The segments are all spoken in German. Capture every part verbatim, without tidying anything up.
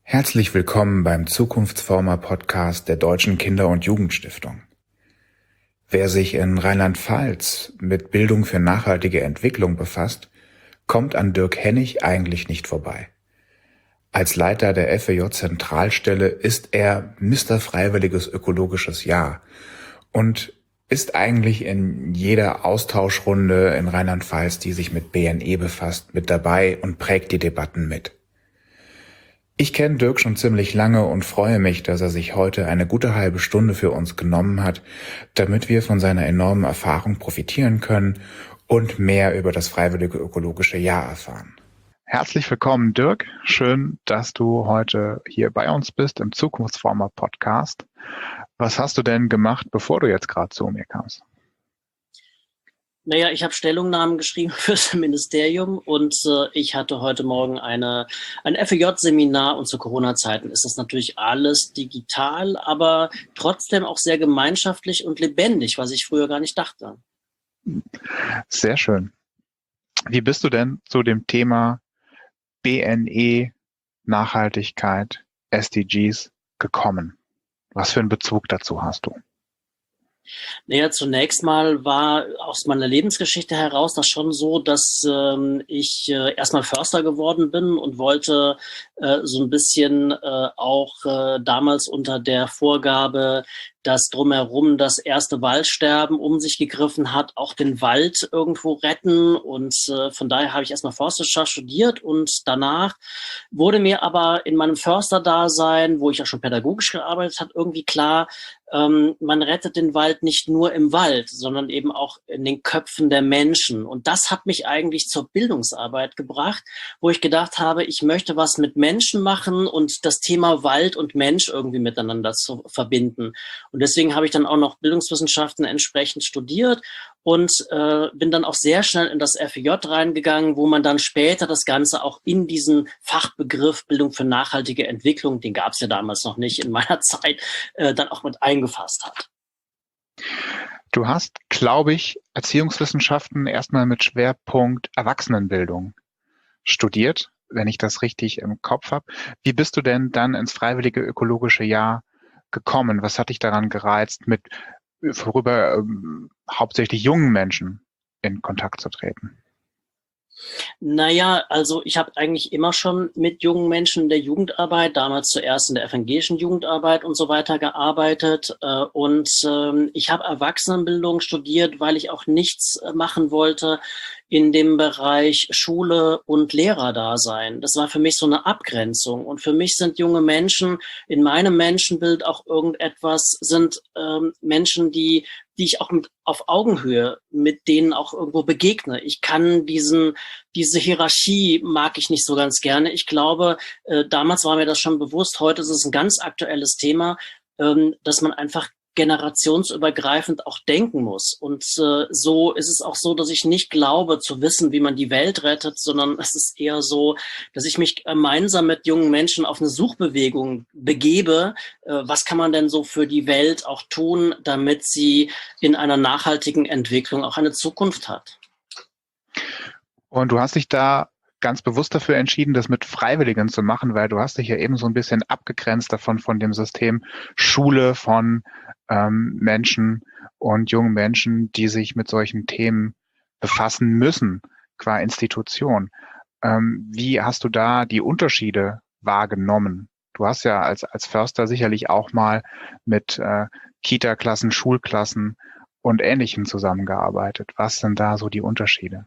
Herzlich willkommen beim Zukunftsformer-Podcast der Deutschen Kinder- und Jugendstiftung. Wer sich in Rheinland-Pfalz mit Bildung für nachhaltige Entwicklung befasst, kommt an Dirk Hennig eigentlich nicht vorbei. Als Leiter der F E J-Zentralstelle ist er Mister Freiwilliges Ökologisches Jahr und ist eigentlich in jeder Austauschrunde in Rheinland-Pfalz, die sich mit B N E befasst, mit dabei und prägt die Debatten mit. Ich kenne Dirk schon ziemlich lange und freue mich, dass er sich heute eine gute halbe Stunde für uns genommen hat, damit wir von seiner enormen Erfahrung profitieren können und mehr über das Freiwillige Ökologische Jahr erfahren. Herzlich willkommen, Dirk. Schön, dass du heute hier bei uns bist im Zukunftsformer Podcast. Was hast du denn gemacht, bevor du jetzt gerade zu mir kamst? Naja, ich habe Stellungnahmen geschrieben fürs Ministerium und äh, ich hatte heute Morgen eine ein F E J-Seminar und zu Corona-Zeiten ist das natürlich alles digital, aber trotzdem auch sehr gemeinschaftlich und lebendig, was ich früher gar nicht dachte. Sehr schön. Wie bist du denn zu dem Thema B N E, Nachhaltigkeit, S D Gs gekommen? Was für einen Bezug dazu hast du? Naja, zunächst mal war aus meiner Lebensgeschichte heraus das schon so, dass ähm, ich äh, erstmal Förster geworden bin und wollte äh, so ein bisschen äh, auch äh, damals unter der Vorgabe, dass drumherum das erste Waldsterben um sich gegriffen hat, auch den Wald irgendwo retten. Und äh, von daher habe ich erstmal Forstwirtschaft studiert und danach wurde mir aber in meinem Försterdasein, wo ich ja schon pädagogisch gearbeitet habe, irgendwie klar, ähm, man rettet den Wald nicht nur im Wald, sondern eben auch in den Köpfen der Menschen. Und das hat mich eigentlich zur Bildungsarbeit gebracht, wo ich gedacht habe, ich möchte was mit Menschen machen und das Thema Wald und Mensch irgendwie miteinander zu verbinden. Und deswegen habe ich dann auch noch Bildungswissenschaften entsprechend studiert und äh, bin dann auch sehr schnell in das F E J reingegangen, wo man dann später das Ganze auch in diesen Fachbegriff Bildung für nachhaltige Entwicklung, den gab es ja damals noch nicht in meiner Zeit, äh, dann auch mit eingefasst hat. Du hast, glaube ich, Erziehungswissenschaften erstmal mit Schwerpunkt Erwachsenenbildung studiert, wenn ich das richtig im Kopf habe. Wie bist du denn dann ins Freiwillige Ökologische Jahr gekommen? Was hat dich daran gereizt, mit worüber ähm, hauptsächlich jungen Menschen in Kontakt zu treten? Naja, also ich habe eigentlich immer schon mit jungen Menschen in der Jugendarbeit, damals zuerst in der evangelischen Jugendarbeit und so weiter gearbeitet. Äh, und ähm, ich habe Erwachsenenbildung studiert, weil ich auch nichts machen wollte in dem Bereich Schule und Lehrerdasein. Das war für mich so eine Abgrenzung. Und für mich sind junge Menschen in meinem Menschenbild auch irgendetwas, sind ähm, Menschen, die die ich auch mit, auf Augenhöhe mit denen auch irgendwo begegne. Ich kann diesen, diese Hierarchie mag ich nicht so ganz gerne. Ich glaube, äh, damals war mir das schon bewusst, heute ist es ein ganz aktuelles Thema, ähm, dass man einfach generationsübergreifend auch denken muss. Und äh, so ist es auch so, dass ich nicht glaube zu wissen, wie man die Welt rettet, sondern es ist eher so, dass ich mich gemeinsam mit jungen Menschen auf eine Suchbewegung begebe. Äh, was kann man denn so für die Welt auch tun, damit sie in einer nachhaltigen Entwicklung auch eine Zukunft hat? Und du hast dich da ganz bewusst dafür entschieden, das mit Freiwilligen zu machen, weil du hast dich ja eben so ein bisschen abgegrenzt davon, von dem System Schule, von ähm, Menschen und jungen Menschen, die sich mit solchen Themen befassen müssen, qua Institution. Ähm, wie hast du da die Unterschiede wahrgenommen? Du hast ja als, als Förster sicherlich auch mal mit äh, Kita-Klassen, Schulklassen und Ähnlichem zusammengearbeitet. Was sind da so die Unterschiede?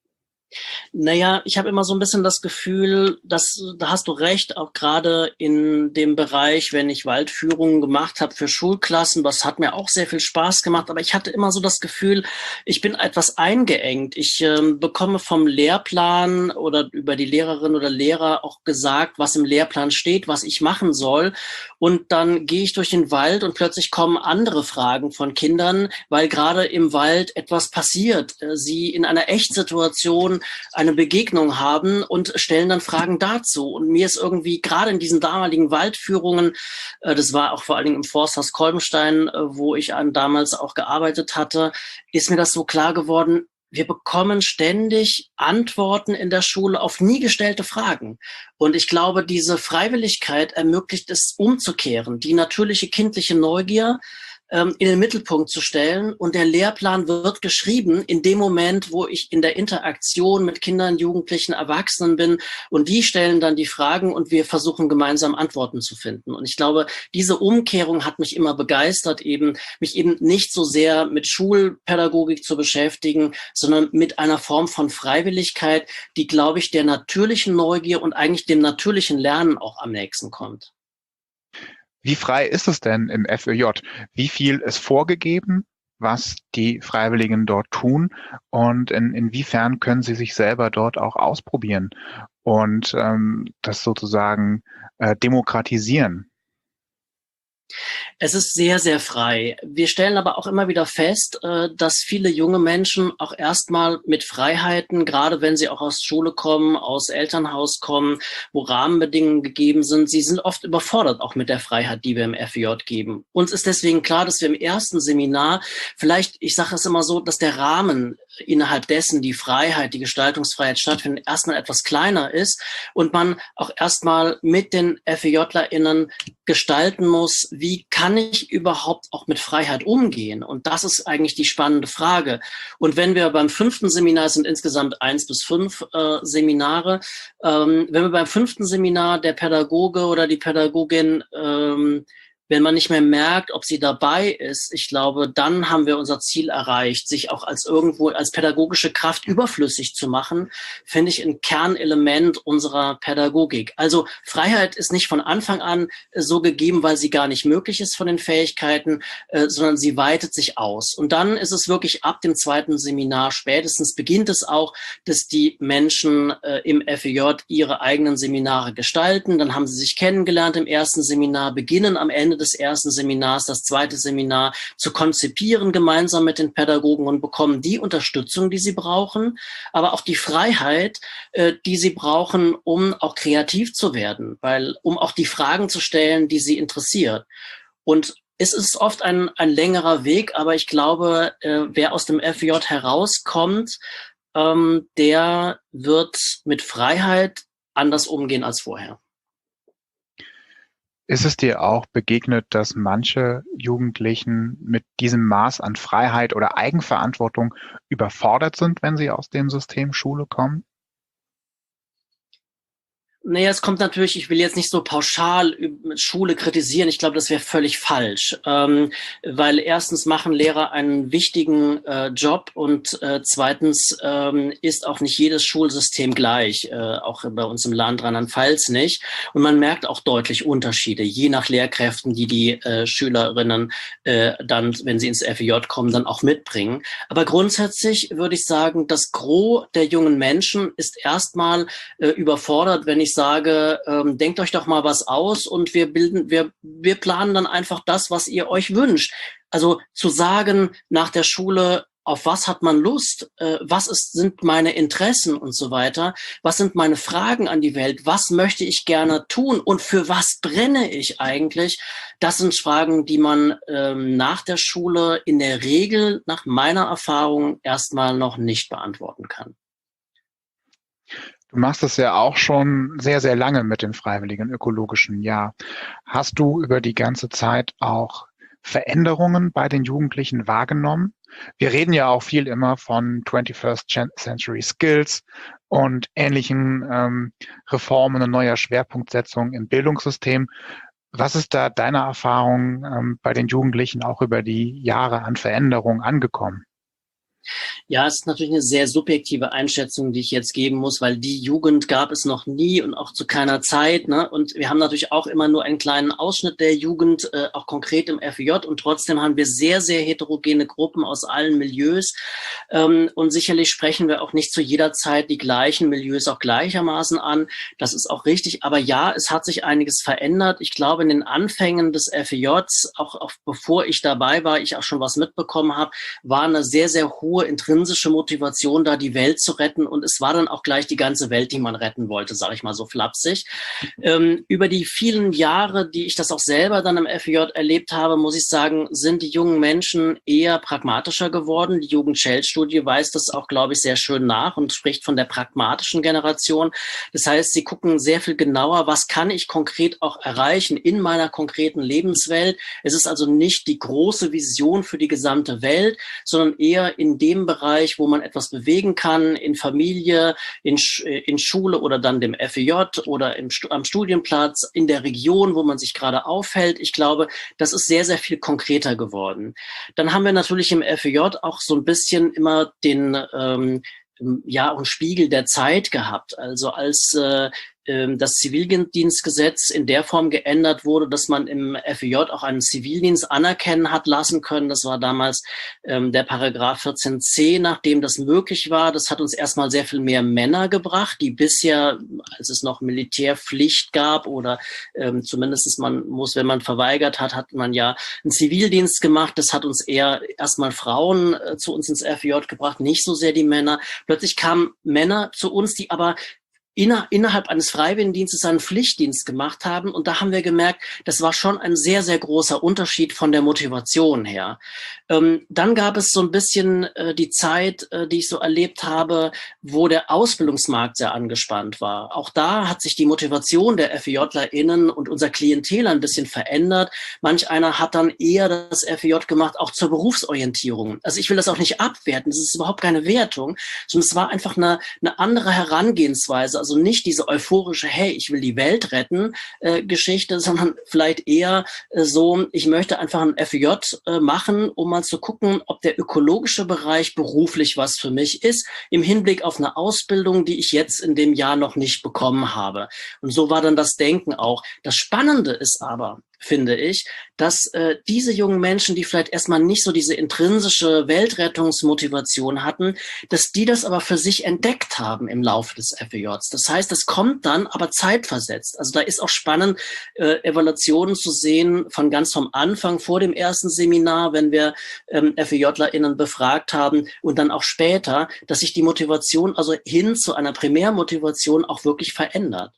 Naja, ich habe immer so ein bisschen das Gefühl, dass, da hast du recht, auch gerade in dem Bereich, wenn ich Waldführungen gemacht habe für Schulklassen, das hat mir auch sehr viel Spaß gemacht, aber ich hatte immer so das Gefühl, ich bin etwas eingeengt. Ich ähm, bekomme vom Lehrplan oder über die Lehrerin oder Lehrer auch gesagt, was im Lehrplan steht, was ich machen soll. Und dann gehe ich durch den Wald und plötzlich kommen andere Fragen von Kindern, weil gerade im Wald etwas passiert. Sie in einer Echtsituation eine Begegnung haben und stellen dann Fragen dazu. Und mir ist irgendwie gerade in diesen damaligen Waldführungen, äh, das war auch vor allen Dingen im Forsthaus Kolbenstein, äh, wo ich an damals auch gearbeitet hatte, ist mir das so klar geworden, wir bekommen ständig Antworten in der Schule auf nie gestellte Fragen. Und ich glaube, diese Freiwilligkeit ermöglicht es umzukehren, die natürliche kindliche Neugier ähm, in den Mittelpunkt zu stellen. Und der Lehrplan wird geschrieben in dem Moment, wo ich in der Interaktion mit Kindern, Jugendlichen, Erwachsenen bin. Und die stellen dann die Fragen und wir versuchen gemeinsam Antworten zu finden. Und ich glaube, diese Umkehrung hat mich immer begeistert, eben mich eben nicht so sehr mit Schulpädagogik zu beschäftigen, sondern mit einer Form von Freiwilligkeit, die, glaube ich, der natürlichen Neugier und eigentlich dem natürlichen Lernen auch am nächsten kommt. Wie frei ist es denn im F Ö J? Wie viel ist vorgegeben, was die Freiwilligen dort tun und in, inwiefern können sie sich selber dort auch ausprobieren und ähm, das sozusagen äh, demokratisieren? Es ist sehr, sehr frei. Wir stellen aber auch immer wieder fest, dass viele junge Menschen auch erstmal mit Freiheiten, gerade wenn sie auch aus Schule kommen, aus Elternhaus kommen, wo Rahmenbedingungen gegeben sind, sie sind oft überfordert auch mit der Freiheit, die wir im F Ö J geben. Uns ist deswegen klar, dass wir im ersten Seminar vielleicht, ich sage es immer so, dass der Rahmen innerhalb dessen die Freiheit, die Gestaltungsfreiheit stattfindet, erstmal etwas kleiner ist und man auch erstmal mit den F Ö JlerInnen gestalten muss, wie kann ich überhaupt auch mit Freiheit umgehen? Und das ist eigentlich die spannende Frage. Und wenn wir beim fünften Seminar, es sind insgesamt eins bis fünf äh, Seminare, ähm, wenn wir beim fünften Seminar der Pädagoge oder die Pädagogin ähm, wenn man nicht mehr merkt, ob sie dabei ist, ich glaube, dann haben wir unser Ziel erreicht, sich auch als irgendwo als pädagogische Kraft überflüssig zu machen, finde ich ein Kernelement unserer Pädagogik. Also Freiheit ist nicht von Anfang an so gegeben, weil sie gar nicht möglich ist von den Fähigkeiten, äh, sondern sie weitet sich aus. Und dann ist es wirklich ab dem zweiten Seminar spätestens beginnt es auch, dass die Menschen äh, im F Ö J ihre eigenen Seminare gestalten. Dann haben sie sich kennengelernt im ersten Seminar, beginnen am Ende des ersten Seminars, das zweite Seminar zu konzipieren gemeinsam mit den Pädagogen und bekommen die Unterstützung, die sie brauchen, aber auch die Freiheit, äh, die sie brauchen, um auch kreativ zu werden, weil um auch die Fragen zu stellen, die sie interessiert. Und es ist oft ein, ein längerer Weg, aber ich glaube, äh, wer aus dem F Ö J herauskommt, ähm, der wird mit Freiheit anders umgehen als vorher. Ist es dir auch begegnet, dass manche Jugendlichen mit diesem Maß an Freiheit oder Eigenverantwortung überfordert sind, wenn sie aus dem System Schule kommen? Naja, es kommt natürlich, ich will jetzt nicht so pauschal Schule kritisieren, ich glaube, das wäre völlig falsch, ähm, weil erstens machen Lehrer einen wichtigen äh, Job und äh, zweitens ähm, ist auch nicht jedes Schulsystem gleich, äh, auch bei uns im Land Rheinland-Pfalz nicht. Und man merkt auch deutlich Unterschiede, je nach Lehrkräften, die die äh, Schülerinnen äh, dann, wenn sie ins F Ö J kommen, dann auch mitbringen. Aber grundsätzlich würde ich sagen, das Gros der jungen Menschen ist erstmal äh, überfordert, wenn ich sage, ähm, denkt euch doch mal was aus und wir bilden, wir, wir planen dann einfach das, was ihr euch wünscht. Also zu sagen nach der Schule, auf was hat man Lust, äh, was ist, sind meine Interessen und so weiter, was sind meine Fragen an die Welt, was möchte ich gerne tun und für was brenne ich eigentlich, das sind Fragen, die man ähm, nach der Schule in der Regel, nach meiner Erfahrung, erstmal noch nicht beantworten kann. Du machst es ja auch schon sehr, sehr lange mit dem Freiwilligen Ökologischen Jahr. Hast du über die ganze Zeit auch Veränderungen bei den Jugendlichen wahrgenommen? Wir reden ja auch viel immer von twenty-first Century Skills und ähnlichen ähm, Reformen und neuer Schwerpunktsetzung im Bildungssystem. Was ist da deiner Erfahrung ähm, bei den Jugendlichen auch über die Jahre an Veränderung angekommen? Ja, es ist natürlich eine sehr subjektive Einschätzung, die ich jetzt geben muss, weil die Jugend gab es noch nie und auch zu keiner Zeit, ne? Und wir haben natürlich auch immer nur einen kleinen Ausschnitt der Jugend, äh, auch konkret im F Ö J. Und trotzdem haben wir sehr, sehr heterogene Gruppen aus allen Milieus. Ähm, und sicherlich sprechen wir auch nicht zu jeder Zeit die gleichen Milieus auch gleichermaßen an. Das ist auch richtig. Aber ja, es hat sich einiges verändert. Ich glaube, in den Anfängen des F Ö Js, auch, auch bevor ich dabei war, ich auch schon was mitbekommen habe, war eine sehr, sehr hohe hohe intrinsische Motivation da, die Welt zu retten. Und es war dann auch gleich die ganze Welt, die man retten wollte, sage ich mal so flapsig. Ähm, über die vielen Jahre, die ich das auch selber dann im F E J erlebt habe, muss ich sagen, sind die jungen Menschen eher pragmatischer geworden. Die Jugend-Scheld-Studie weist das auch, glaube ich, sehr schön nach und spricht von der pragmatischen Generation. Das heißt, sie gucken sehr viel genauer, was kann ich konkret auch erreichen in meiner konkreten Lebenswelt. Es ist also nicht die große Vision für die gesamte Welt, sondern eher in dem Bereich, wo man etwas bewegen kann, in Familie, in, in Schule oder dann dem F E J oder im, am Studienplatz, in der Region, wo man sich gerade aufhält. Ich glaube, das ist sehr, sehr viel konkreter geworden. Dann haben wir natürlich im F E J auch so ein bisschen immer den, ähm, ja, auch einen Spiegel der Zeit gehabt. Also als äh, das Zivildienstgesetz in der Form geändert wurde, dass man im F E J auch einen Zivildienst anerkennen hat lassen können. Das war damals ähm, der Paragraph vierzehn c, nachdem das möglich war. Das hat uns erstmal sehr viel mehr Männer gebracht, die bisher, als es noch Militärpflicht gab oder ähm, zumindest man muss, wenn man verweigert hat, hat man ja einen Zivildienst gemacht. Das hat uns eher erstmal Frauen äh, zu uns ins F E J gebracht, nicht so sehr die Männer. Plötzlich kamen Männer zu uns, die aber Inner, innerhalb eines Freiwilligendienstes einen Pflichtdienst gemacht haben. Und da haben wir gemerkt, das war schon ein sehr, sehr großer Unterschied von der Motivation her. Ähm, dann gab es so ein bisschen äh, die Zeit, äh, die ich so erlebt habe, wo der Ausbildungsmarkt sehr angespannt war. Auch da hat sich die Motivation der FEJlerInnen und unser Klientel ein bisschen verändert. Manch einer hat dann eher das F E J gemacht, auch zur Berufsorientierung. Also ich will das auch nicht abwerten, das ist überhaupt keine Wertung, sondern es war einfach eine, eine andere Herangehensweise. Also nicht diese euphorische, hey, ich will die Welt retten äh, Geschichte, sondern vielleicht eher äh, so, ich möchte einfach ein F E J äh, machen, um mal zu gucken, ob der ökologische Bereich beruflich was für mich ist, im Hinblick auf eine Ausbildung, die ich jetzt in dem Jahr noch nicht bekommen habe. Und so war dann das Denken auch. Das Spannende ist aber, finde ich, dass äh, diese jungen Menschen, die vielleicht erstmal nicht so diese intrinsische Weltrettungsmotivation hatten, dass die das aber für sich entdeckt haben im Laufe des F E Js. Das heißt, es kommt dann aber zeitversetzt. Also da ist auch spannend, äh, Evaluationen zu sehen von ganz vom Anfang, vor dem ersten Seminar, wenn wir ähm, FEJlerInnen befragt haben und dann auch später, dass sich die Motivation also hin zu einer Primärmotivation auch wirklich verändert.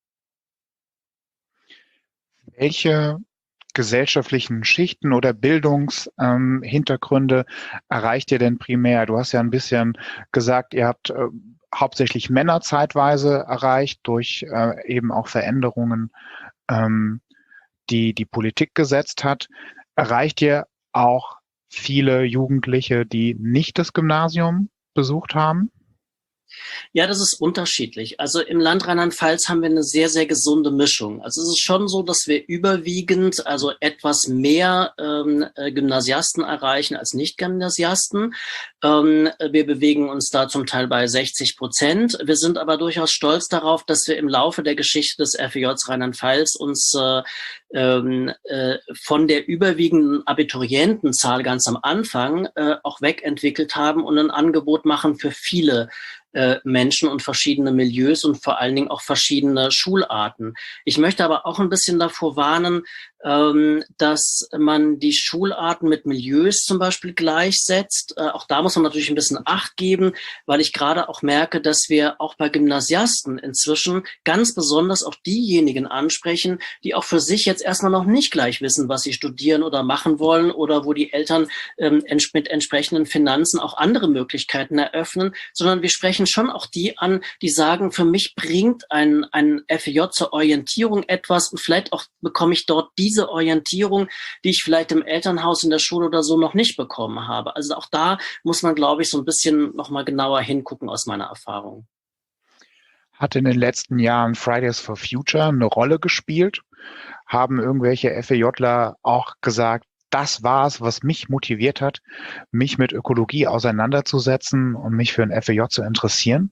Welche gesellschaftlichen Schichten oder Bildungshintergründe ähm, erreicht ihr denn primär? Du hast ja ein bisschen gesagt, ihr habt äh, hauptsächlich Männer zeitweise erreicht durch äh, eben auch Veränderungen, ähm, die die Politik gesetzt hat. Erreicht ihr auch viele Jugendliche, die nicht das Gymnasium besucht haben? Ja, das ist unterschiedlich. Also im Land Rheinland-Pfalz haben wir eine sehr, sehr gesunde Mischung. Also es ist schon so, dass wir überwiegend, also etwas mehr ähm, Gymnasiasten erreichen als Nicht-Gymnasiasten. Ähm, wir bewegen uns da zum Teil bei sechzig Prozent. Wir sind aber durchaus stolz darauf, dass wir im Laufe der Geschichte des F E Js Rheinland-Pfalz uns äh, ähm, äh, von der überwiegenden Abiturientenzahl ganz am Anfang äh, auch wegentwickelt haben und ein Angebot machen für viele Menschen und verschiedene Milieus und vor allen Dingen auch verschiedene Schularten. Ich möchte aber auch ein bisschen davor warnen, dass man die Schularten mit Milieus zum Beispiel gleichsetzt. Auch da muss man natürlich ein bisschen Acht geben, weil ich gerade auch merke, dass wir auch bei Gymnasiasten inzwischen ganz besonders auch diejenigen ansprechen, die auch für sich jetzt erstmal noch nicht gleich wissen, was sie studieren oder machen wollen oder wo die Eltern mit entsprechenden Finanzen auch andere Möglichkeiten eröffnen, sondern wir sprechen schon auch die an, die sagen, für mich bringt ein, ein F E J zur Orientierung etwas und vielleicht auch bekomme ich dort diese Orientierung, die ich vielleicht im Elternhaus, in der Schule oder so noch nicht bekommen habe. Also auch da muss man, glaube ich, so ein bisschen noch mal genauer hingucken aus meiner Erfahrung. Hat in den letzten Jahren Fridays for Future eine Rolle gespielt? Haben irgendwelche F E Jler auch gesagt, das war es, was mich motiviert hat, mich mit Ökologie auseinanderzusetzen und mich für ein F E J zu interessieren?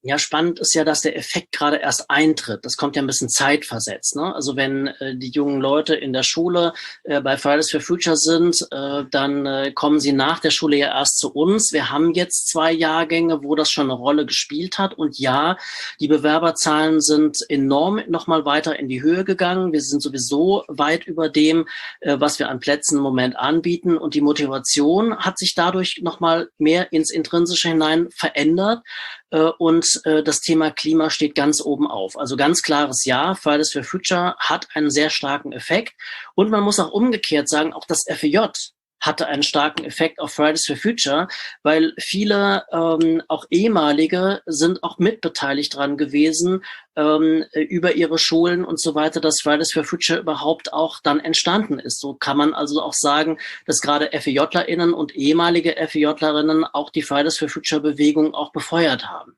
Ja, spannend ist ja, dass der Effekt gerade erst eintritt. Das kommt ja ein bisschen zeitversetzt, ne? Also wenn äh, die jungen Leute in der Schule äh, bei Fridays for Future sind, äh, dann äh, kommen sie nach der Schule ja erst zu uns. Wir haben jetzt zwei Jahrgänge, wo das schon eine Rolle gespielt hat. Und ja, die Bewerberzahlen sind enorm nochmal weiter in die Höhe gegangen. Wir sind sowieso weit über dem, äh, was wir an Plätzen im Moment anbieten. Und die Motivation hat sich dadurch nochmal mehr ins Intrinsische hinein verändert. Und das Thema Klima steht ganz oben auf. Also ganz klares Ja, Fridays for Future hat einen sehr starken Effekt. Und man muss auch umgekehrt sagen, auch das F E J hatte einen starken Effekt auf Fridays for Future, weil viele ähm, auch ehemalige sind auch mitbeteiligt dran gewesen, ähm, über ihre Schulen und so weiter, dass Fridays for Future überhaupt auch dann entstanden ist. So kann man also auch sagen, dass gerade FEJlerInnen und ehemalige FEJlerinnen auch die Fridays for Future Bewegung auch befeuert haben.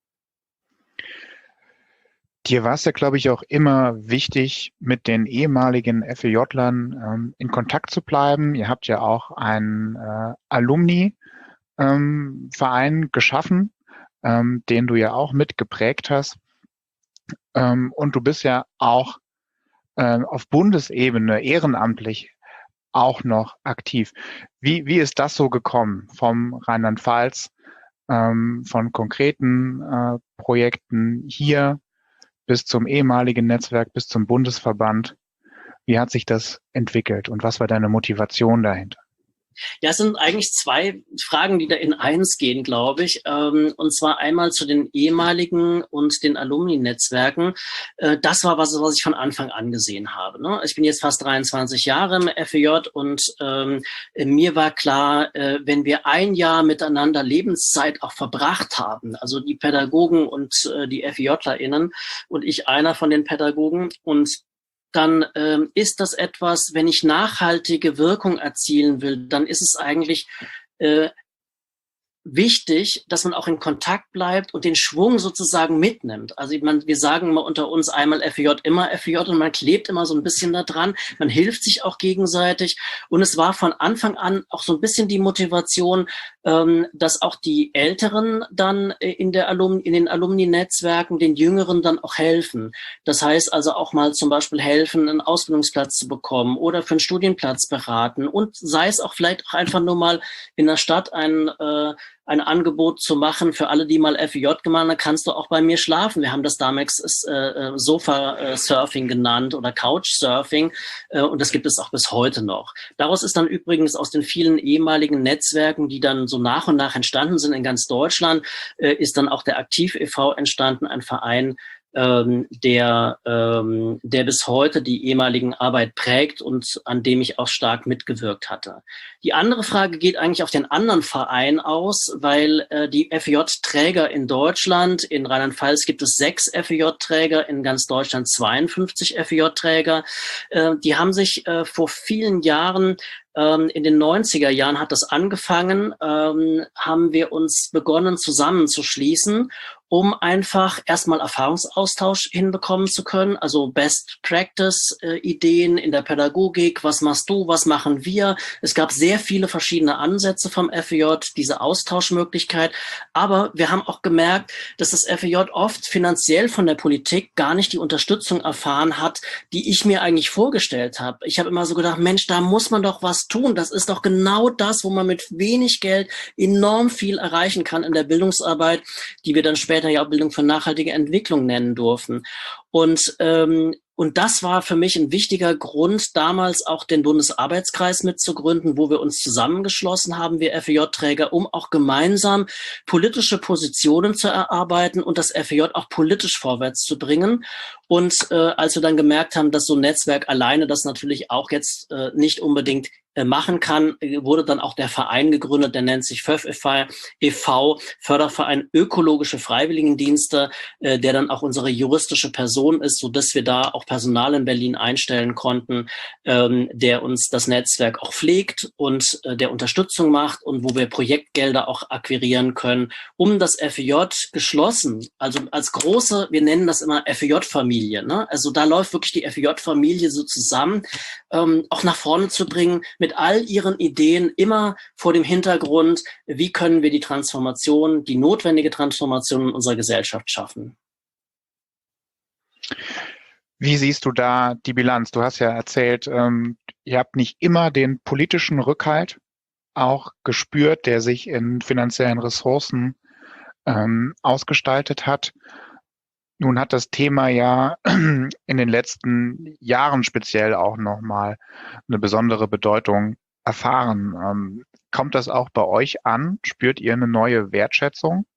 Dir war es ja, glaube ich, auch immer wichtig, mit den ehemaligen FEJlern ähm, in Kontakt zu bleiben. Ihr habt ja auch einen äh, Alumni-Verein ähm, geschaffen, ähm, den du ja auch mitgeprägt hast. Ähm, und du bist ja auch äh, auf Bundesebene ehrenamtlich auch noch aktiv. Wie, wie ist das so gekommen vom Rheinland-Pfalz, ähm, von konkreten äh, Projekten hier bis zum ehemaligen Netzwerk, bis zum Bundesverband? Wie hat sich das entwickelt und was war deine Motivation dahinter? Ja, es sind eigentlich zwei Fragen, die da in eins gehen, glaube ich. Und zwar einmal zu den ehemaligen und den Alumni-Netzwerken. Das war was, was ich von Anfang an gesehen habe. Ich bin jetzt fast dreiundzwanzig Jahre im F E J und ähm, mir war klar, äh, wenn wir ein Jahr miteinander Lebenszeit auch verbracht haben, also die Pädagogen und äh, die FEJlerInnen und ich einer von den Pädagogen, und dann ähm, ist das etwas, wenn ich nachhaltige Wirkung erzielen will, dann ist es eigentlich äh, wichtig, dass man auch in Kontakt bleibt und den Schwung sozusagen mitnimmt. Also man, wir sagen mal unter uns einmal F E J, immer F E J, und man klebt immer so ein bisschen da dran. Man hilft sich auch gegenseitig. Und es war von Anfang an auch so ein bisschen die Motivation, ähm, dass auch die Älteren dann in der Alum, in den Alumni-Netzwerken den Jüngeren dann auch helfen. Das heißt also auch mal zum Beispiel helfen, einen Ausbildungsplatz zu bekommen oder für einen Studienplatz beraten, und sei es auch vielleicht auch einfach nur mal in der Stadt ein äh, ein Angebot zu machen für alle, die mal F E J gemacht haben, dann kannst du auch bei mir schlafen. Wir haben das damals äh, Sofa-Surfing genannt oder Couchsurfing, äh, und das gibt es auch bis heute noch. Daraus ist dann übrigens aus den vielen ehemaligen Netzwerken, die dann so nach und nach entstanden sind in ganz Deutschland, äh, ist dann auch der Aktiv e V entstanden, ein Verein, ähm, der, ähm, der bis heute die ehemaligen Arbeit prägt und an dem ich auch stark mitgewirkt hatte. Die andere Frage geht eigentlich auf den anderen Verein aus, weil äh, die F E J-Träger in Deutschland, in Rheinland-Pfalz gibt es sechs F E J-Träger, in ganz Deutschland zweiundfünfzig F E J-Träger. Äh, die haben sich äh, vor vielen Jahren, ähm, in den neunziger Jahren hat das angefangen, ähm, haben wir uns begonnen zusammenzuschließen, um einfach erstmal Erfahrungsaustausch hinbekommen zu können, also Best-Practice-Ideen in der Pädagogik, was machst du, was machen wir. Es gab sehr viele verschiedene Ansätze vom F E J, diese Austauschmöglichkeit, aber wir haben auch gemerkt, dass das F E J oft finanziell von der Politik gar nicht die Unterstützung erfahren hat, die ich mir eigentlich vorgestellt habe. Ich habe immer so gedacht, Mensch, da muss man doch was tun, das ist doch genau das, wo man mit wenig Geld enorm viel erreichen kann in der Bildungsarbeit, die wir dann später ja auch Bildung für nachhaltige Entwicklung nennen durften. Und ähm, Und das war für mich ein wichtiger Grund, damals auch den Bundesarbeitskreis mitzugründen, wo wir uns zusammengeschlossen haben, wir F E J-Träger, um auch gemeinsam politische Positionen zu erarbeiten und das F E J auch politisch vorwärts zu bringen. Und äh, als wir dann gemerkt haben, dass so ein Netzwerk alleine das natürlich auch jetzt äh, nicht unbedingt machen kann, wurde dann auch der Verein gegründet, der nennt sich F Ö F e V, Förderverein Ökologische Freiwilligendienste, der dann auch unsere juristische Person ist, so dass wir da auch Personal in Berlin einstellen konnten, der uns das Netzwerk auch pflegt und der Unterstützung macht und wo wir Projektgelder auch akquirieren können, um das F E J geschlossen, also als große, wir nennen das immer F E J-Familie, Familie. Ne? Also da läuft wirklich die F E J-Familie so zusammen, ähm, auch nach vorne zu bringen, mit all ihren Ideen, immer vor dem Hintergrund, wie können wir die Transformation, die notwendige Transformation in unserer Gesellschaft schaffen. Wie siehst du da die Bilanz? Du hast ja erzählt, ähm, ihr habt nicht immer den politischen Rückhalt auch gespürt, der sich in finanziellen Ressourcen ähm, ausgestaltet hat. Nun hat das Thema ja in den letzten Jahren speziell auch nochmal eine besondere Bedeutung erfahren. Ähm, kommt das auch bei euch an? Spürt ihr eine neue Wertschätzung?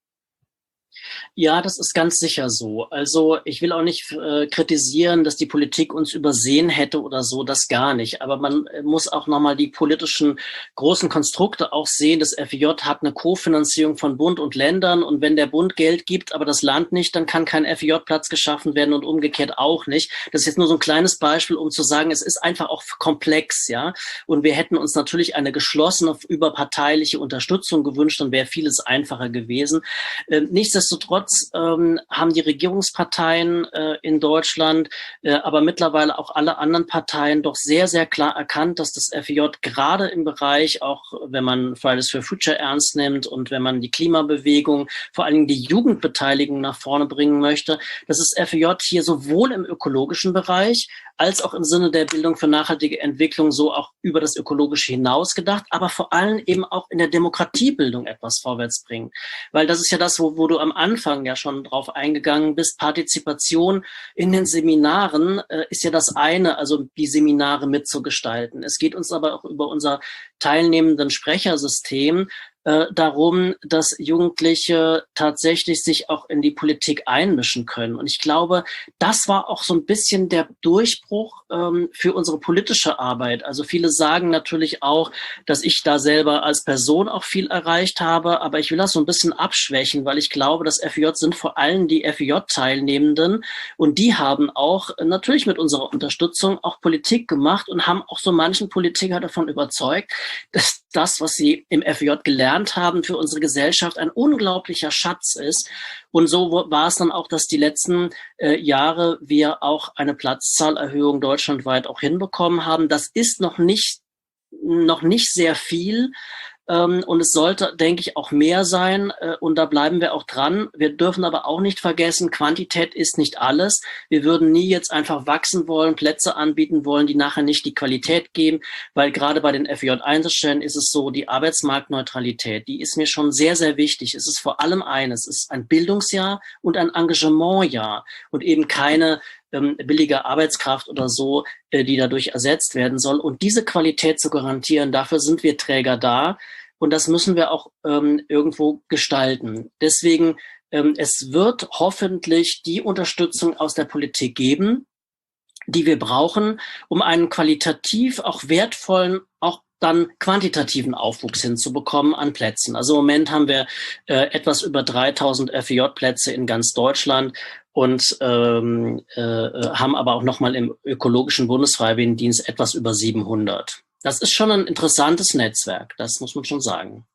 Ja, das ist ganz sicher so. Also ich will auch nicht äh, kritisieren, dass die Politik uns übersehen hätte oder so, das gar nicht. Aber man äh, muss auch nochmal die politischen großen Konstrukte auch sehen. Das F E J hat eine Kofinanzierung von Bund und Ländern und wenn der Bund Geld gibt, aber das Land nicht, dann kann kein F E J-Platz geschaffen werden und umgekehrt auch nicht. Das ist jetzt nur so ein kleines Beispiel, um zu sagen, es ist einfach auch komplex, ja. Und wir hätten uns natürlich eine geschlossene, überparteiliche Unterstützung gewünscht, dann wäre vieles einfacher gewesen. Äh, nichtsdestotrotz Nichtsdestotrotz ähm, haben die Regierungsparteien äh, in Deutschland, äh, aber mittlerweile auch alle anderen Parteien doch sehr, sehr klar erkannt, dass das F E J gerade im Bereich, auch wenn man Fridays for Future ernst nimmt und wenn man die Klimabewegung, vor allen Dingen die Jugendbeteiligung nach vorne bringen möchte, dass das F E J hier sowohl im ökologischen Bereich als auch im Sinne der Bildung für nachhaltige Entwicklung so auch über das Ökologische hinaus gedacht, aber vor allem eben auch in der Demokratiebildung etwas vorwärts bringen. Weil das ist ja das, wo, wo du am Anfang ja schon drauf eingegangen bist. Partizipation in den Seminaren äh, ist ja das eine, also die Seminare mitzugestalten. Es geht uns aber auch über unser teilnehmenden Sprechersystem äh, darum, dass Jugendliche tatsächlich sich auch in die Politik einmischen können. Und ich glaube, das war auch so ein bisschen der Durchbruch ähm, für unsere politische Arbeit. Also viele sagen natürlich auch, dass ich da selber als Person auch viel erreicht habe, aber ich will das so ein bisschen abschwächen, weil ich glaube, das F E J sind vor allem die F E J-Teilnehmenden und die haben auch äh, natürlich mit unserer Unterstützung auch Politik gemacht und haben auch so manchen Politiker davon überzeugt, dass das, was sie im F E J gelernt haben, für unsere Gesellschaft ein unglaublicher Schatz ist. Und so war es dann auch, dass die letzten äh, Jahre wir auch eine Platzzahlerhöhung deutschlandweit auch hinbekommen haben. Das ist noch nicht, noch nicht sehr viel. Ähm, und es sollte, denke ich, auch mehr sein. Äh, und da bleiben wir auch dran. Wir dürfen aber auch nicht vergessen, Quantität ist nicht alles. Wir würden nie jetzt einfach wachsen wollen, Plätze anbieten wollen, die nachher nicht die Qualität geben, weil gerade bei den F E J-Einsatzstellen ist es so, die Arbeitsmarktneutralität, die ist mir schon sehr, sehr wichtig. Es ist vor allem eines, es ist ein Bildungsjahr und ein Engagementjahr und eben keine ähm, billige Arbeitskraft oder so, äh, die dadurch ersetzt werden soll. Und diese Qualität zu garantieren, dafür sind wir Träger da. Und das müssen wir auch ähm, irgendwo gestalten. Deswegen, ähm, es wird hoffentlich die Unterstützung aus der Politik geben, die wir brauchen, um einen qualitativ auch wertvollen, auch dann quantitativen Aufwuchs hinzubekommen an Plätzen. Also im Moment haben wir äh, etwas über dreitausend F E J-Plätze in ganz Deutschland und ähm, äh, haben aber auch nochmal im ökologischen Bundesfreiwilligendienst etwas über siebenhundert. Das ist schon ein interessantes Netzwerk, das muss man schon sagen.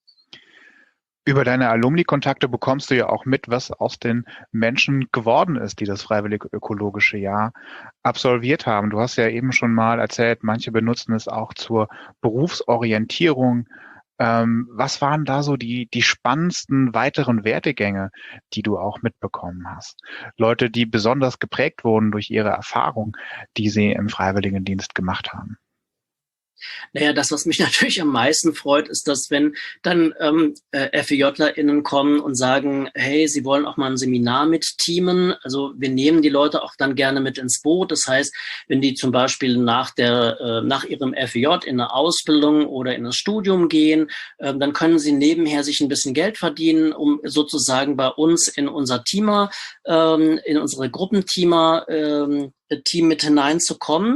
Über deine Alumni-Kontakte bekommst du ja auch mit, was aus den Menschen geworden ist, die das Freiwillige Ökologische Jahr absolviert haben. Du hast ja eben schon mal erzählt, manche benutzen es auch zur Berufsorientierung. Ähm, was waren da so die, die spannendsten weiteren Werdegänge, die du auch mitbekommen hast? Leute, die besonders geprägt wurden durch ihre Erfahrung, die sie im Freiwilligendienst gemacht haben. Naja, das, was mich natürlich am meisten freut, ist, dass wenn dann ähm, F E JlerInnen kommen und sagen, hey, sie wollen auch mal ein Seminar mitteamen. Also wir nehmen die Leute auch dann gerne mit ins Boot. Das heißt, wenn die zum Beispiel nach der äh, nach ihrem F E J in eine Ausbildung oder in das Studium gehen, äh, dann können sie nebenher sich ein bisschen Geld verdienen, um sozusagen bei uns in unser Teamer, ähm, in unsere Gruppenteamer ähm, Team mit hineinzukommen.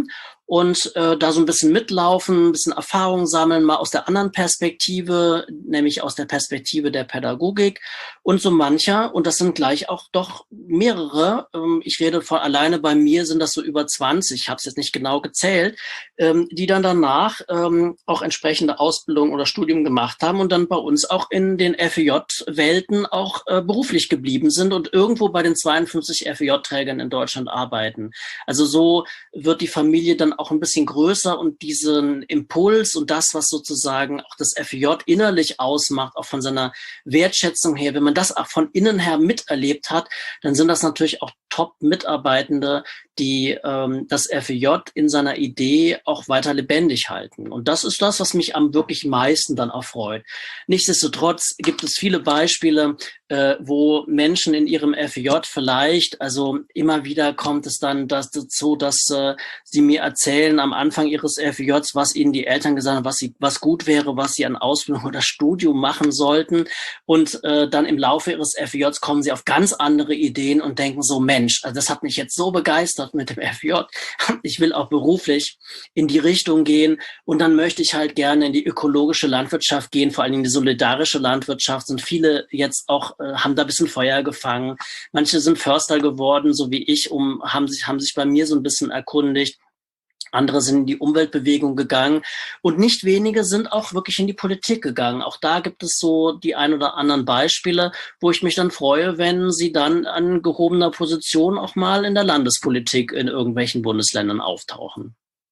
und äh, da so ein bisschen mitlaufen, ein bisschen Erfahrung sammeln, mal aus der anderen Perspektive, nämlich aus der Perspektive der Pädagogik und so mancher, und das sind gleich auch doch mehrere, ähm, ich rede von alleine bei mir sind das so über zwanzig, ich habe es jetzt nicht genau gezählt, ähm, die dann danach ähm, auch entsprechende Ausbildung oder Studium gemacht haben und dann bei uns auch in den F E J-Welten auch äh, beruflich geblieben sind und irgendwo bei den zweiundfünfzig F E J-Trägern in Deutschland arbeiten. Also so wird die Familie dann auch ein bisschen größer und diesen Impuls und das, was sozusagen auch das F E J innerlich ausmacht, auch von seiner Wertschätzung her, wenn man das auch von innen her miterlebt hat, dann sind das natürlich auch Top-Mitarbeitende, die ähm, das F E J in seiner Idee auch weiter lebendig halten. Und das ist das, was mich am wirklich meisten dann erfreut. Nichtsdestotrotz gibt es viele Beispiele, äh, wo Menschen in ihrem F E J vielleicht, also immer wieder kommt es dann dass, dazu, dass äh, sie mir erzählen am Anfang ihres F E Js, was ihnen die Eltern gesagt haben, was sie, was gut wäre, was sie an Ausbildung oder Studium machen sollten. Und äh, dann im Laufe ihres F E Js kommen sie auf ganz andere Ideen und denken so, Mensch, also das hat mich jetzt so begeistert mit dem F E J. Ich will auch beruflich in die Richtung gehen und dann möchte ich halt gerne in die ökologische Landwirtschaft gehen, vor allen Dingen die solidarische Landwirtschaft. Sind viele jetzt auch, äh, haben da ein bisschen Feuer gefangen. Manche sind Förster geworden, so wie ich, um, haben sich, haben sich bei mir so ein bisschen erkundigt. Andere sind in die Umweltbewegung gegangen und nicht wenige sind auch wirklich in die Politik gegangen. Auch da gibt es so die ein oder anderen Beispiele, wo ich mich dann freue, wenn sie dann an gehobener Position auch mal in der Landespolitik in irgendwelchen Bundesländern auftauchen.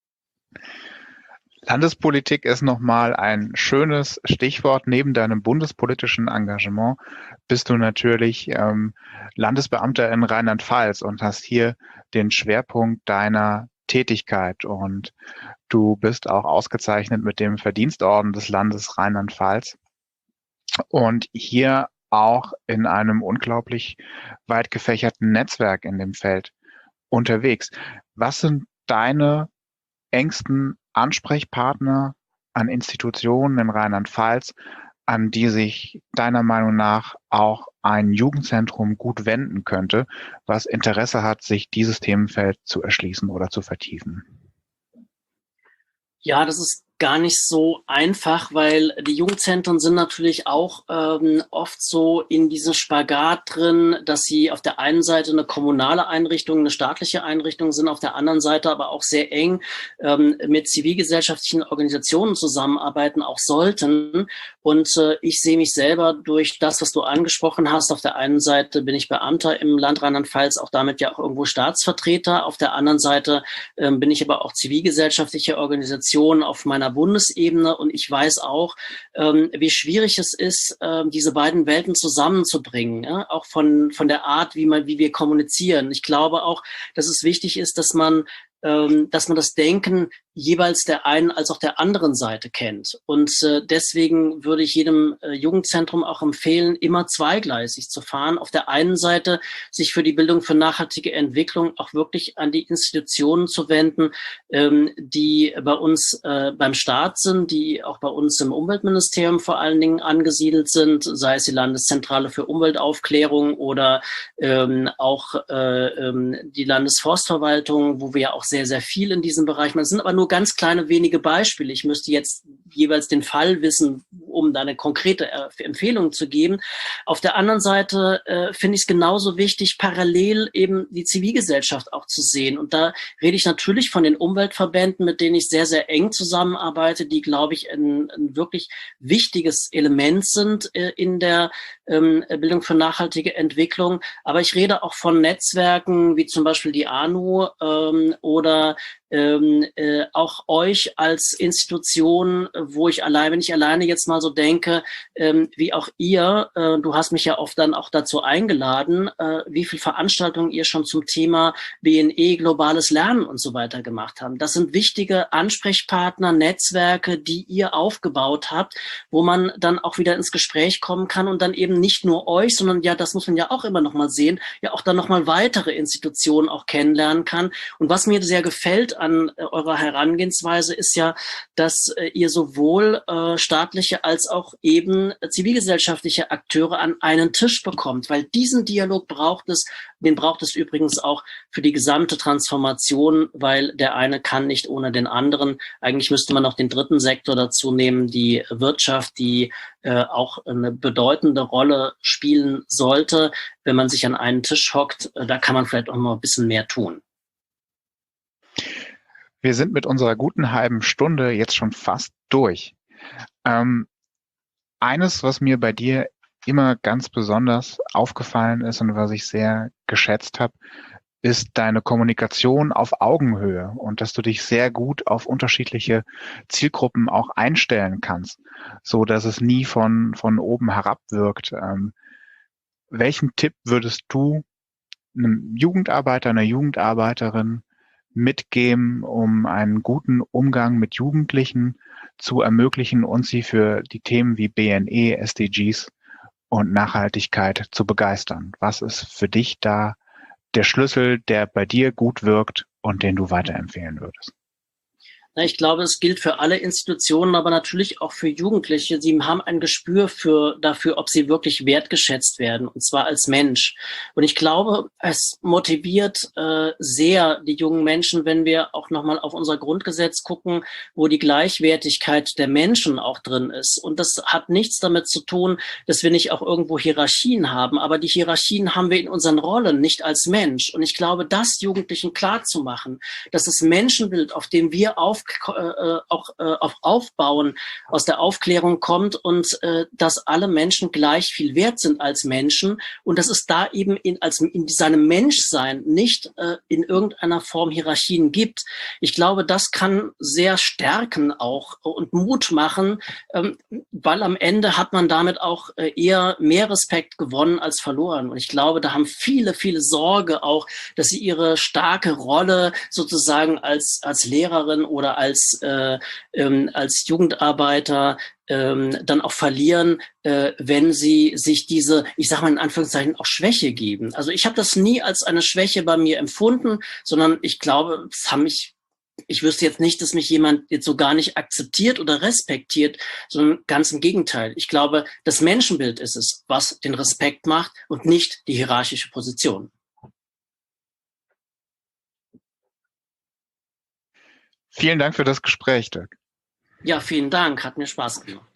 Landespolitik ist nochmal ein schönes Stichwort. Neben deinem bundespolitischen Engagement bist du natürlich ähm, Landesbeamter in Rheinland-Pfalz und hast hier den Schwerpunkt deiner Tätigkeit und du bist auch ausgezeichnet mit dem Verdienstorden des Landes Rheinland-Pfalz und hier auch in einem unglaublich weit gefächerten Netzwerk in dem Feld unterwegs. Was sind deine engsten Ansprechpartner an Institutionen in Rheinland-Pfalz, an die sich deiner Meinung nach auch ein Jugendzentrum gut wenden könnte, was Interesse hat, sich dieses Themenfeld zu erschließen oder zu vertiefen? Ja, das ist gar nicht so einfach, weil die Jugendzentren sind natürlich auch ähm, oft so in diesem Spagat drin, dass sie auf der einen Seite eine kommunale Einrichtung, eine staatliche Einrichtung sind, auf der anderen Seite aber auch sehr eng ähm, mit zivilgesellschaftlichen Organisationen zusammenarbeiten, auch sollten. Und äh, ich sehe mich selber durch das, was du angesprochen hast. Auf der einen Seite bin ich Beamter im Land Rheinland-Pfalz, auch damit ja auch irgendwo Staatsvertreter. Auf der anderen Seite ähm, bin ich aber auch zivilgesellschaftliche Organisation auf meiner Bundesebene und ich weiß auch, ähm, wie schwierig es ist, ähm, diese beiden Welten zusammenzubringen, ja? Auch von von der Art, wie man, wie wir kommunizieren. Ich glaube auch, dass es wichtig ist, dass man ähm, dass man das Denken jeweils der einen als auch der anderen Seite kennt. Und äh, deswegen würde ich jedem äh, Jugendzentrum auch empfehlen, immer zweigleisig zu fahren. Auf der einen Seite sich für die Bildung für nachhaltige Entwicklung auch wirklich an die Institutionen zu wenden, ähm, die bei uns äh, beim Staat sind, die auch bei uns im Umweltministerium vor allen Dingen angesiedelt sind, sei es die Landeszentrale für Umweltaufklärung oder ähm, auch äh, ähm, die Landesforstverwaltung, wo wir ja auch sehr, sehr viel in diesem Bereich machen. Es sind aber nur ganz kleine wenige Beispiele. Ich müsste jetzt jeweils den Fall wissen, um da eine konkrete Empfehlung zu geben. Auf der anderen Seite äh, finde ich es genauso wichtig, parallel eben die Zivilgesellschaft auch zu sehen. Und da rede ich natürlich von den Umweltverbänden, mit denen ich sehr, sehr eng zusammenarbeite, die, glaube ich, ein, ein wirklich wichtiges Element sind äh, in der ähm, Bildung für nachhaltige Entwicklung. Aber ich rede auch von Netzwerken wie zum Beispiel die A N U ähm, oder ähm, äh, auch euch als Institution, wo ich allein, wenn ich alleine jetzt mal so denke, ähm, wie auch ihr, äh, du hast mich ja oft dann auch dazu eingeladen, äh, wie viel Veranstaltungen ihr schon zum Thema B N E, globales Lernen und so weiter gemacht habt. Das sind wichtige Ansprechpartner, Netzwerke, die ihr aufgebaut habt, wo man dann auch wieder ins Gespräch kommen kann und dann eben nicht nur euch, sondern ja, das muss man ja auch immer noch mal sehen, ja auch dann noch mal weitere Institutionen auch kennenlernen kann. Und was mir sehr gefällt an äh, eurer Herangehensweise ist ja, dass äh, ihr sowohl äh, staatliche als auch eben zivilgesellschaftliche Akteure an einen Tisch bekommt, weil diesen Dialog braucht es, den braucht es übrigens auch für die gesamte Transformation, weil der eine kann nicht ohne den anderen. Eigentlich müsste man noch den dritten Sektor dazu nehmen, die Wirtschaft, die äh, auch eine bedeutende Rolle spielen sollte. Wenn man sich an einen Tisch hockt, äh, da kann man vielleicht auch noch ein bisschen mehr tun. Wir sind mit unserer guten halben Stunde jetzt schon fast durch. Ähm, eines, was mir bei dir immer ganz besonders aufgefallen ist und was ich sehr geschätzt habe, ist deine Kommunikation auf Augenhöhe und dass du dich sehr gut auf unterschiedliche Zielgruppen auch einstellen kannst, so dass es nie von, von oben herab wirkt. Ähm, welchen Tipp würdest du einem Jugendarbeiter, einer Jugendarbeiterin mitgeben, um einen guten Umgang mit Jugendlichen zu ermöglichen und sie für die Themen wie B N E, S D Gs und Nachhaltigkeit zu begeistern? Was ist für dich da der Schlüssel, der bei dir gut wirkt und den du weiterempfehlen würdest? Ich glaube, es gilt für alle Institutionen, aber natürlich auch für Jugendliche. Sie haben ein Gespür für, dafür, ob sie wirklich wertgeschätzt werden, und zwar als Mensch. Und ich glaube, es motiviert äh, sehr die jungen Menschen, wenn wir auch nochmal auf unser Grundgesetz gucken, wo die Gleichwertigkeit der Menschen auch drin ist. Und das hat nichts damit zu tun, dass wir nicht auch irgendwo Hierarchien haben, aber die Hierarchien haben wir in unseren Rollen, nicht als Mensch. Und ich glaube, das Jugendlichen klarzumachen, dass das Menschenbild, auf dem wir auf Äh, auch äh, auf Aufbauen aus der Aufklärung kommt und äh, dass alle Menschen gleich viel wert sind als Menschen und dass es da eben in, als in seinem Menschsein nicht äh, in irgendeiner Form Hierarchien gibt. Ich glaube, das kann sehr stärken auch und Mut machen, ähm, weil am Ende hat man damit auch äh, eher mehr Respekt gewonnen als verloren. Und ich glaube, da haben viele, viele Sorge auch, dass sie ihre starke Rolle sozusagen als, als Lehrerin oder als, äh, ähm, als Jugendarbeiter ähm, dann auch verlieren, äh, wenn sie sich diese, ich sage mal in Anführungszeichen, auch Schwäche geben. Also ich habe das nie als eine Schwäche bei mir empfunden, sondern ich glaube, es haben mich ich wüsste jetzt nicht, dass mich jemand jetzt so gar nicht akzeptiert oder respektiert, sondern ganz im Gegenteil. Ich glaube, das Menschenbild ist es, was den Respekt macht und nicht die hierarchische Position. Vielen Dank für das Gespräch, Dirk. Ja, vielen Dank. Hat mir Spaß gemacht.